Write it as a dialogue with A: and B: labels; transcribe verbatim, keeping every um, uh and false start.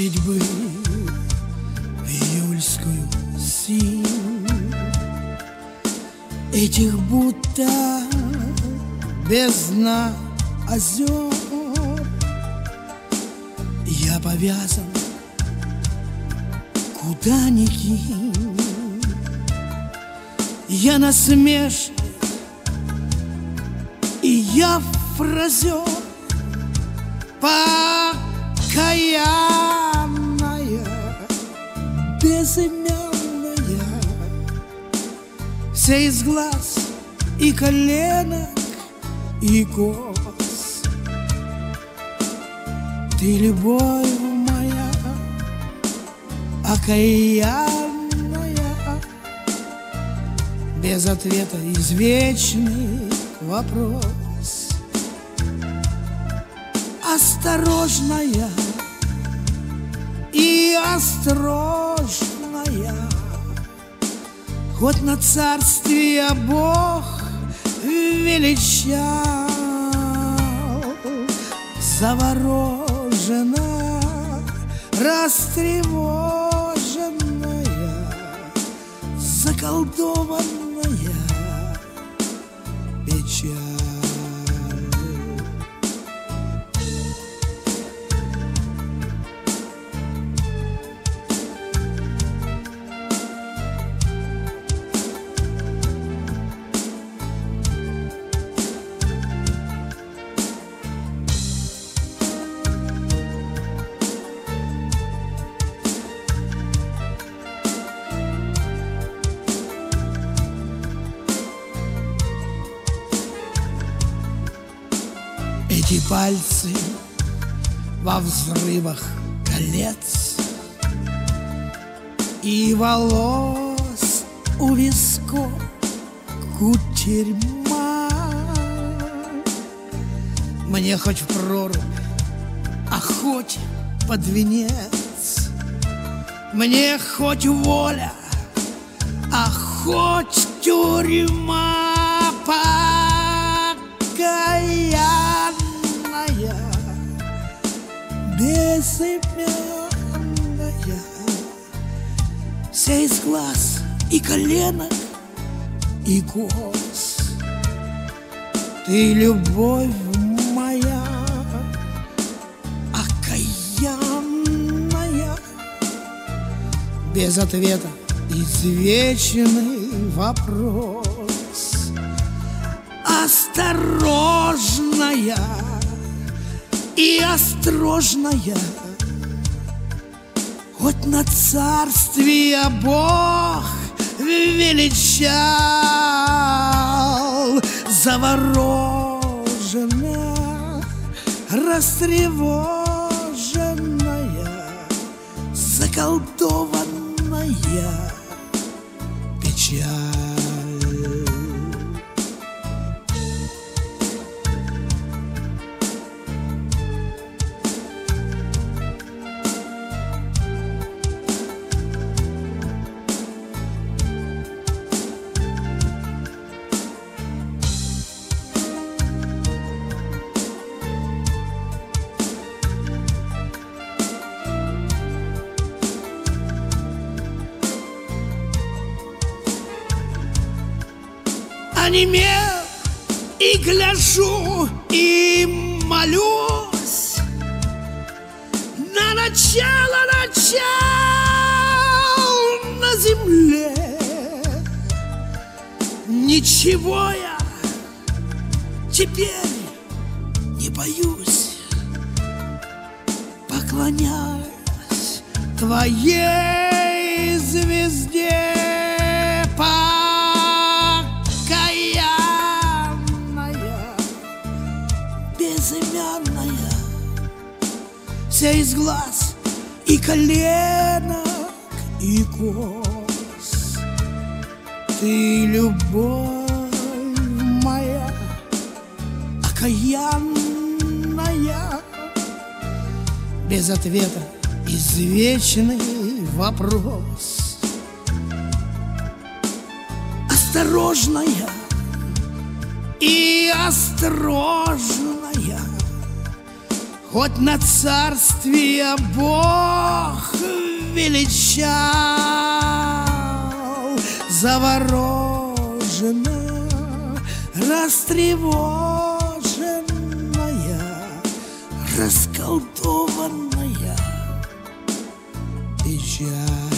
A: Верить бы в июльскую синь этих будто без дна озер. Я повязан, куда ни кинь, я насмешник, и я фразер, покаянная, безымянная, вся из глаз и коленок и кос. Ты любовь моя, окаянная, без ответа извечный вопрос. Осторожная и осторожная, хоть на царствие Бог величал, заворожена, растревоженная, заколдованная печаль. Эти пальцы во взрывах колец и волос у висков кутерьма. Мне хоть в прорубь, а хоть под венец, мне хоть воля, а хоть тюрьма. Покаянная, безымянная, вся из глаз и коленок и кос. Ты любовь моя, окаянная, без ответа извечный вопрос. Осторожная и осторожная, хоть на царствие Бог величал, заворожена, растревоженная, заколдованная печаль. Онемел и гляжу, и молюсь на начало начал на земле. Ничего я теперь не боюсь, поклоняюсь твоей звезде. Безымянная, вся из глаз и коленок и кос. Ты любовь моя, окаянная, без ответа извечный вопрос. Осторожная и осторожная, хоть на царствие Бог величал, заворожена, растревоженная, расколдованная печаль.